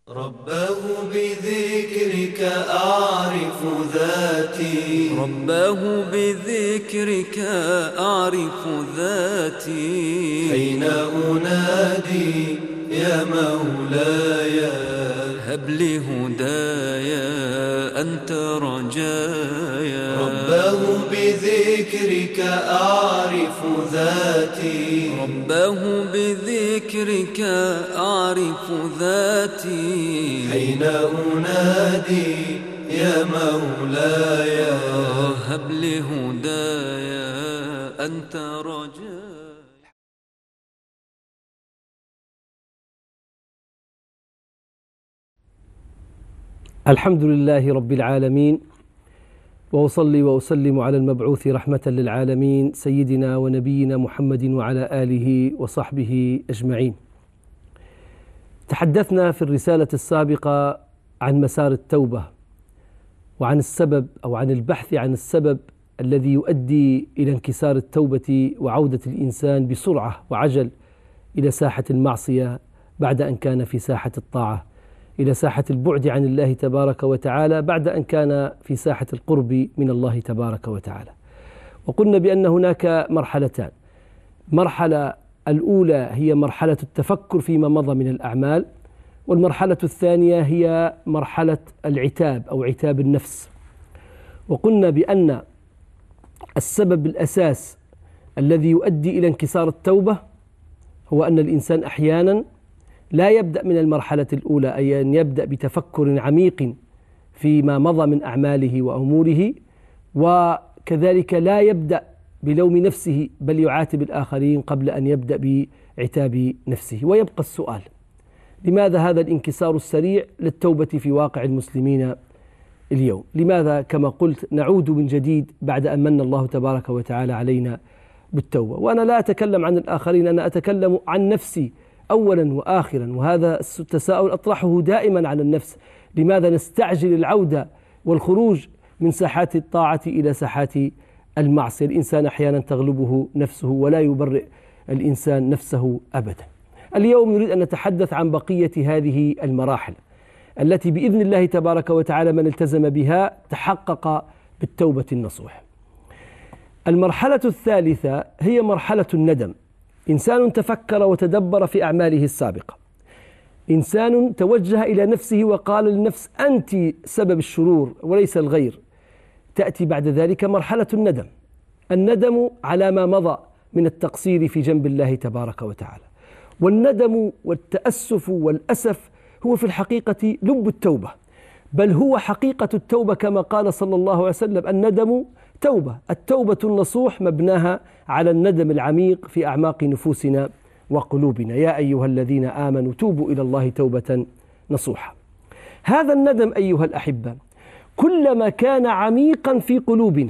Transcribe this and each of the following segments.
رباه بذكرك أعرف ذاتي، رباه بذكرك أعرف ذاتي، حين أنادي يا مولاي هب لي هدايا أنت رجايا. رباه بذكرك أعرف ذاتي، رباه بذكرك أعرف ذاتي، حين أنادي يا مولاي هب لي هدايا أنت رجايا. الحمد لله رب العالمين، وأصلي وأسلم على المبعوث رحمة للعالمين سيدنا ونبينا محمد وعلى آله وصحبه أجمعين. تحدثنا في الرسالة السابقة عن مسار التوبة، وعن السبب أو عن البحث عن السبب الذي يؤدي إلى انكسار التوبة وعودة الإنسان بسرعة وعجل إلى ساحة المعصية بعد أن كان في ساحة الطاعة، إلى ساحة البعد عن الله تبارك وتعالى بعد أن كان في ساحة القرب من الله تبارك وتعالى. وقلنا بأن هناك مرحلتان: مرحلة الأولى هي مرحلة التفكر فيما مضى من الأعمال، والمرحلة الثانية هي مرحلة العتاب أو عتاب النفس. وقلنا بأن السبب الأساس الذي يؤدي إلى انكسار التوبة هو أن الإنسان أحيانا لا يبدأ من المرحلة الأولى، أي أن يبدأ بتفكر عميق فيما مضى من أعماله وأموره، وكذلك لا يبدأ بلوم نفسه بل يعاتب الآخرين قبل أن يبدأ بعتاب نفسه. ويبقى السؤال: لماذا هذا الانكسار السريع للتوبة في واقع المسلمين اليوم؟ لماذا كما قلت نعود من جديد بعد أن من الله تبارك وتعالى علينا بالتوبة؟ وأنا لا أتكلم عن الآخرين، أنا أتكلم عن نفسي أولا وآخرا، وهذا التساؤل أطرحه دائما على النفس: لماذا نستعجل العودة والخروج من ساحات الطاعة إلى ساحات المعصية؟ الإنسان أحيانا تغلبه نفسه ولا يبرئ الإنسان نفسه أبدا. اليوم نريد أن نتحدث عن بقية هذه المراحل التي بإذن الله تبارك وتعالى من التزم بها تحقق بالتوبة النصوح. المرحلة الثالثة هي مرحلة الندم. إنسان تفكر وتدبر في أعماله السابقة، إنسان توجه إلى نفسه وقال للنفس: أنت سبب الشرور وليس الغير. تأتي بعد ذلك مرحلة الندم، الندم على ما مضى من التقصير في جنب الله تبارك وتعالى. والندم والتأسف والأسف هو في الحقيقة لب التوبة، بل هو حقيقة التوبة كما قال صلى الله عليه وسلم: الندم توبة. التوبة النصوح مبناها على الندم العميق في أعماق نفوسنا وقلوبنا. يا أيها الذين آمنوا توبوا إلى الله توبة نصوحا. هذا الندم أيها الأحبة كلما كان عميقا في قلوبنا،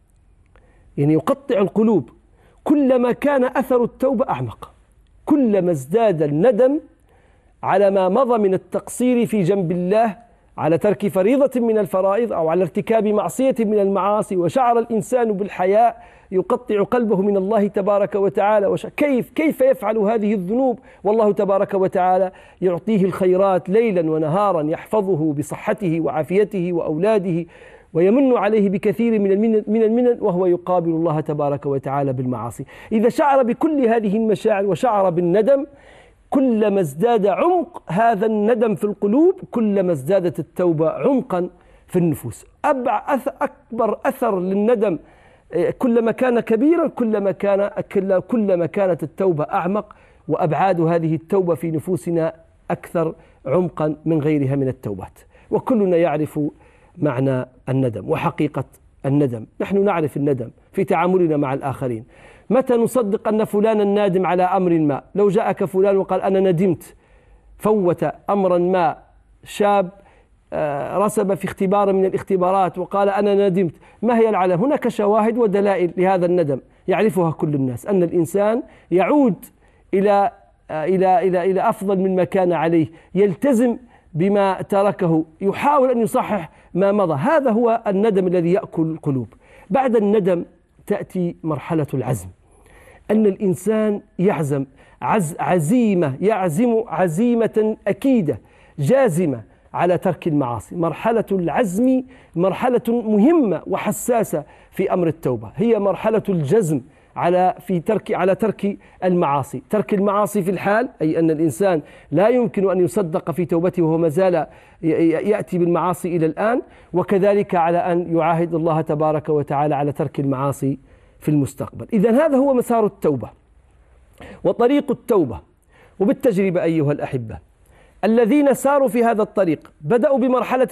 يعني يقطع القلوب، كلما كان أثر التوبة أعمق، كلما ازداد الندم على ما مضى من التقصير في جنب الله، على ترك فريضة من الفرائض أو على ارتكاب معصية من المعاصي، وشعر الإنسان بالحياء يقطع قلبه من الله تبارك وتعالى. كيف يفعل هذه الذنوب والله تبارك وتعالى يعطيه الخيرات ليلا ونهارا، يحفظه بصحته وعافيته وأولاده، ويمن عليه بكثير من المنن، وهو يقابل الله تبارك وتعالى بالمعاصي. إذا شعر بكل هذه المشاعر وشعر بالندم، كلما ازداد عمق هذا الندم في القلوب كلما ازدادت التوبة عمقا في النفوس. أكبر أثر للندم كلما كان كبيرا كلما كانت التوبة أعمق، وأبعاد هذه التوبة في نفوسنا أكثر عمقا من غيرها من التوبات. وكلنا يعرف معنى الندم وحقيقة الندم. نحن نعرف الندم في تعاملنا مع الآخرين. متى نصدق أن فلانا نادم على أمر ما؟ لو جاءك فلان وقال: أنا ندمت، فوت أمرا ما، شاب رسب في اختبار من الاختبارات وقال: أنا ندمت، ما هي العلامة؟ هناك شواهد ودلائل لهذا الندم يعرفها كل الناس، أن الإنسان يعود إلى أفضل مما كان عليه، يلتزم بما تركه، يحاول أن يصحح ما مضى. هذا هو الندم الذي يأكل القلوب. بعد الندم تأتي مرحلة العزم، أن الإنسان يعزم عزيمة أكيدة جازمة على ترك المعاصي. مرحلة العزم مرحلة مهمة وحساسة في أمر التوبة، هي مرحلة الجزم على ترك المعاصي. ترك المعاصي في الحال، أي أن الإنسان لا يمكن أن يصدق في توبته وهو ما زال يأتي بالمعاصي إلى الآن، وكذلك على أن يعاهد الله تبارك وتعالى على ترك المعاصي في المستقبل. إذن هذا هو مسار التوبة وطريق التوبة. وبالتجربة أيها الأحبة، الذين ساروا في هذا الطريق بدأوا بمرحلة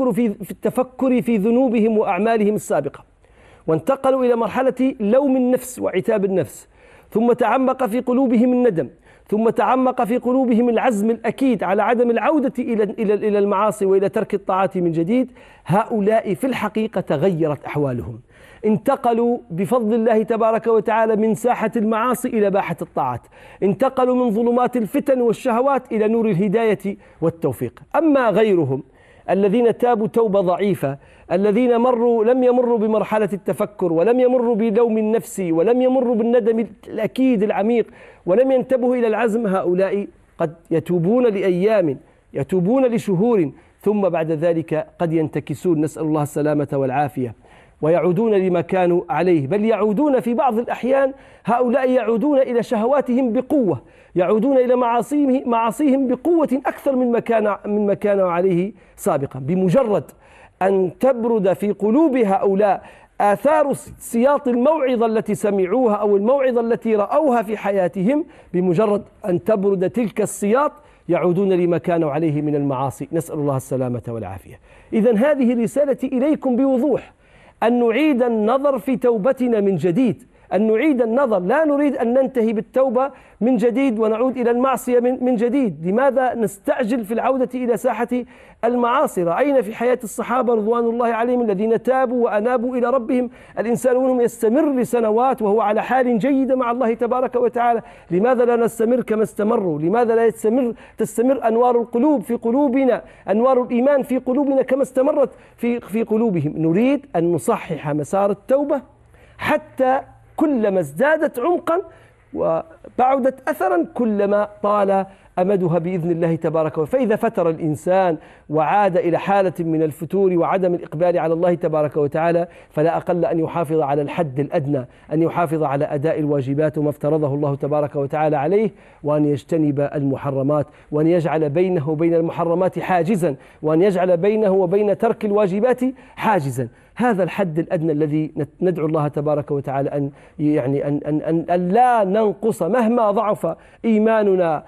التفكر في ذنوبهم وأعمالهم السابقة، وانتقلوا إلى مرحلة لوم النفس وعتاب النفس، ثم تعمق في قلوبهم الندم، ثم تعمق في قلوبهم العزم الأكيد على عدم العودة إلى المعاصي وإلى ترك الطاعات من جديد. هؤلاء في الحقيقة تغيرت أحوالهم، انتقلوا بفضل الله تبارك وتعالى من ساحة المعاصي إلى باحة الطاعات، انتقلوا من ظلمات الفتن والشهوات إلى نور الهداية والتوفيق. أما غيرهم الذين تابوا توبة ضعيفة، الذين لم يمروا بمرحلة التفكر، ولم يمروا بلوم النفس، ولم يمروا بالندم الأكيد العميق، ولم ينتبهوا إلى العزم، هؤلاء قد يتوبون لأيام، يتوبون لشهور، ثم بعد ذلك قد ينتكسون، نسأل الله السلامة والعافية، ويعودون لما كانوا عليه. بل يعودون في بعض الأحيان، هؤلاء يعودون إلى شهواتهم بقوة، يعودون إلى معاصيهم بقوة أكثر مما كانوا عليه سابقا. بمجرد أن تبرد في قلوب هؤلاء آثار سياط الموعظة التي سمعوها أو الموعظة التي رأوها في حياتهم، بمجرد أن تبرد تلك السياط يعودون لما كانوا عليه من المعاصي، نسأل الله السلامة والعافية. إذن هذه رسالتي إليكم بوضوح، أن نعيد النظر في توبتنا من جديد، أن نعيد النظر. لا نريد أن ننتهي بالتوبة من جديد ونعود إلى المعصية من جديد. لماذا نستعجل في العودة إلى ساحة المعاصي؟ رأينا في حياة الصحابة رضوان الله عليهم الذين تابوا وأنابوا إلى ربهم، الإنسان منهم يستمر لسنوات وهو على حال جيدة مع الله تبارك وتعالى. لماذا لا نستمر كما استمروا؟ لماذا لا تستمر أنوار القلوب في قلوبنا، أنوار الإيمان في قلوبنا كما استمرت في قلوبهم؟ نريد أن نصحح مسار التوبة حتى كلما ازدادت عمقا وبعدت أثرا كلما طال أمدها بإذن الله تبارك وتعالى. فإذا فتر الإنسان وعاد إلى حالة من الفتور وعدم الإقبال على الله تبارك وتعالى، فلا أقل أن يحافظ على الحد الأدنى، أن يحافظ على أداء الواجبات وما افترضه الله تبارك وتعالى عليه، وأن يجتنب المحرمات، وأن يجعل بينه وبين المحرمات حاجزا، وأن يجعل بينه وبين ترك الواجبات حاجزا. هذا الحد الأدنى الذي ندعو الله تبارك وتعالى أن لا ننقص مهما ضعف إيماننا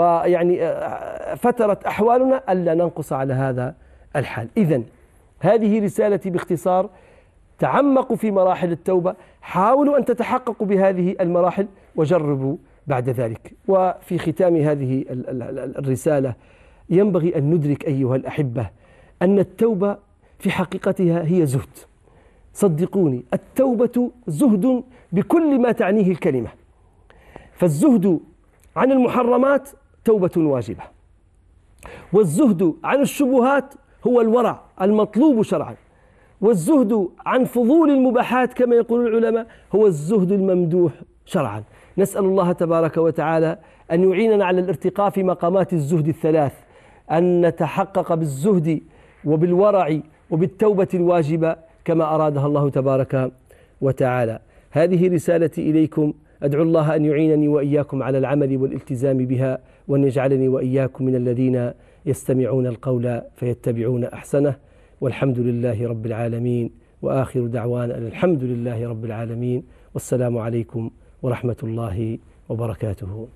فترت أحوالنا، ألا ننقص على هذا الحال. إذن هذه رسالتي باختصار. تعمقوا في مراحل التوبة، حاولوا أن تتحققوا بهذه المراحل، وجربوا بعد ذلك. وفي ختام هذه الرسالة ينبغي أن ندرك أيها الأحبة أن التوبة في حقيقتها هي زهد. صدقوني، التوبة زهد بكل ما تعنيه الكلمة. فالزهد عن المحرمات توبة واجبة، والزهد عن الشبهات هو الورع المطلوب شرعا، والزهد عن فضول المباحات كما يقول العلماء هو الزهد الممدوح شرعا. نسأل الله تبارك وتعالى أن يعيننا على الارتقاء في مقامات الزهد الثلاث، أن نتحقق بالزهد وبالورع وبالتوبة الواجبة كما أرادها الله تبارك وتعالى. هذه رسالتي إليكم، أدعو الله أن يعينني وإياكم على العمل والالتزام بها، وأن يجعلني وإياكم من الذين يستمعون القول فيتبعون أحسنه. والحمد لله رب العالمين، وآخر دعوانا الحمد لله رب العالمين، والسلام عليكم ورحمة الله وبركاته.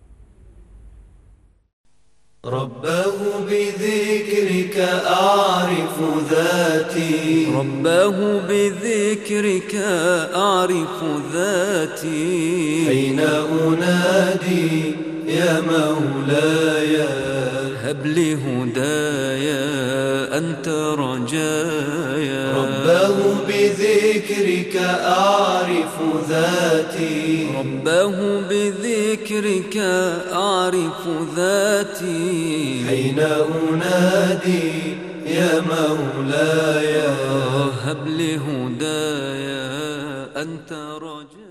رباه بذكرك أعرف ذاتي، رباه بذكرك أعرف ذاتي، أين أنادي يا مولاي، هب لي هدايا أنت رجايا. رباه بذكرك أعرف ذاتي، رباه بذكرك أعرف ذاتي، أين أنادي يا مولاي، هب لي هدايا أنت رجايا.